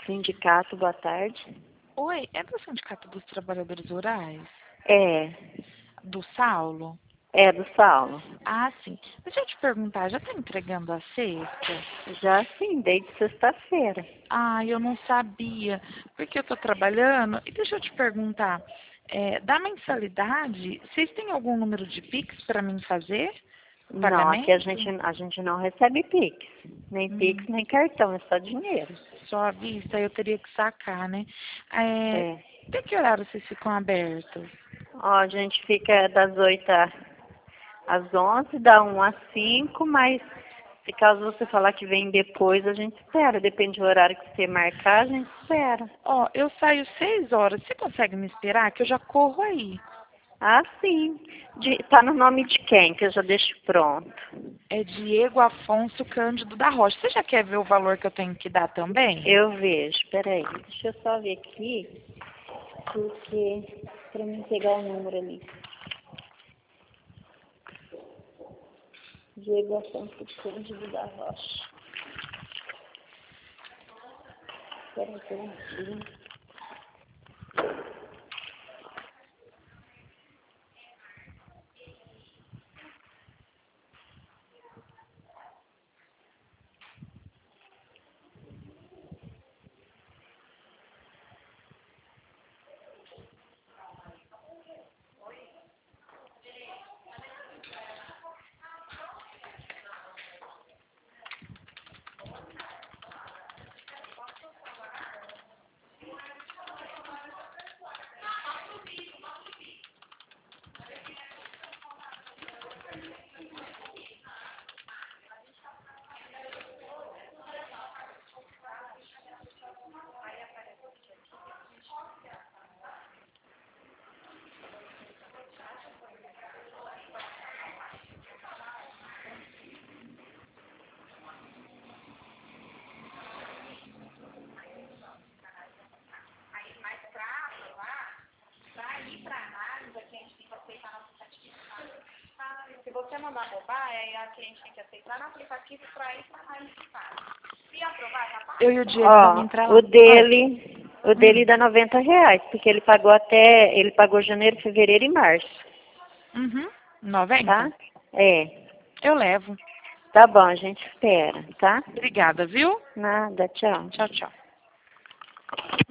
Sindicato, boa tarde. Oi, é do Sindicato dos Trabalhadores Rurais? É, Do Saulo? é do Saulo. Ah, sim. Deixa eu te perguntar, já tá entregando a cesta? Já sim, desde sexta-feira. Ah, eu não sabia, porque eu tô trabalhando. E deixa eu te perguntar, da mensalidade, vocês têm algum número de Pix para mim fazer? O Não, aqui a pagamento? gente não recebe Pix. Nem Hum, Pix, nem cartão, é só dinheiro. só à vista, eu teria que sacar, né? É, É. até que horário vocês ficam abertos? Ó, a gente fica das 8 às 11, da 1 às 5, mas se caso você falar que vem depois, a gente espera. Depende do horário que você marcar, a gente espera. Ó, eu saio 6 horas. Você consegue me esperar? Que eu já corro aí. Ah, sim. Tá no nome de quem? Que eu já deixo pronto. É Diego Afonso Cândido da Rocha. Você já quer ver o valor que eu tenho que dar também? Eu vejo, peraí. Deixa eu só ver aqui, porque para mim pegar o número ali. Diego Afonso Cândido da Rocha. Peraí. Se você mandar roubar, aí a cliente tem que aceitar no aplicativo para ir para análise de fato. Se aprovar, já passa. Eu e o Diego vamos Ó, entrar lá. o dele dá R$ 90, porque ele pagou janeiro, fevereiro e março, Uhum. tá? 90? É, Eu levo. tá bom, a gente espera, tá? Obrigada, viu? Nada, tchau. Tchau, tchau.